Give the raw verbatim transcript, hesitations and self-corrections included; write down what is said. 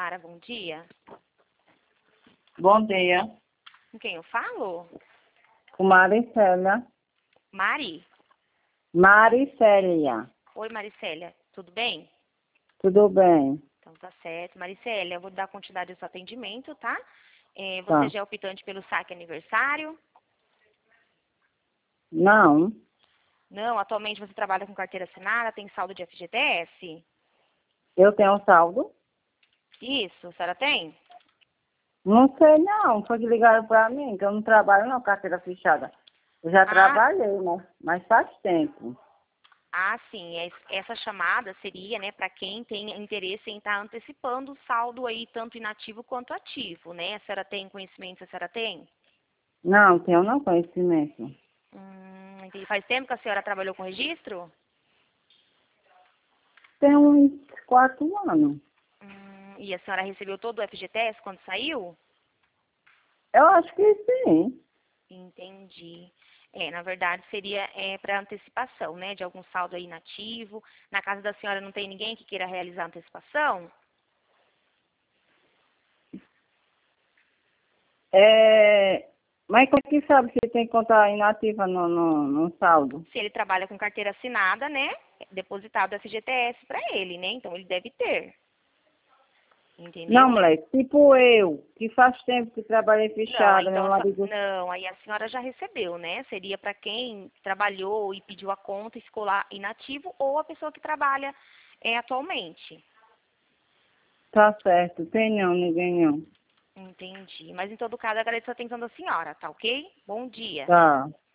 Sara, bom dia. Bom dia. Com quem eu falo? Com Maricélia. Mari? Maricélia. Oi, Maricélia, tudo bem? Tudo bem? Então tá certo. Maricélia, eu vou dar continuidade ao seu atendimento, tá? É, você Tá. já é optante pelo saque aniversário? Não, Não, atualmente você trabalha com carteira assinada, tem saldo de F G T S? eu tenho saldo? Isso, a senhora tem? Não sei não, foi que ligaram pra mim, que eu não trabalho não, carteira fechada. Eu já Ah, trabalhei, né? Mas faz tempo. ah, sim. es- Essa chamada seria, né, para quem tem interesse em estar antecipando o saldo aí, tanto inativo quanto ativo, né? A senhora tem conhecimento, a senhora tem? Não, tenho não conhecimento. Hum, entendi. Faz tempo que a senhora trabalhou com registro? Tem uns quatro anos. Hum, e a senhora recebeu todo o F G T S quando saiu? Eu acho que sim. Entendi. É, na verdade seria é, para antecipação, né, de algum saldo aí inativo. Na casa da senhora não tem ninguém que queira realizar a antecipação? É... Mas como é que sabe se tem conta inativa no, no, no saldo? Se ele trabalha com carteira assinada, né, é depositado F G T S para ele, né, então ele deve ter. Não, Entendeu? moleque, tipo eu, que faz tempo que trabalhei Não, fechada, meu então, só- marido. não, aí a senhora já recebeu, né? Seria para quem trabalhou e pediu a conta escolar inativo ou a pessoa que trabalha é, atualmente. Tá certo, tem não, ninguém não. Entendi. Mas em todo caso, agradeço a atenção da senhora, tá ok? Bom dia. Tá.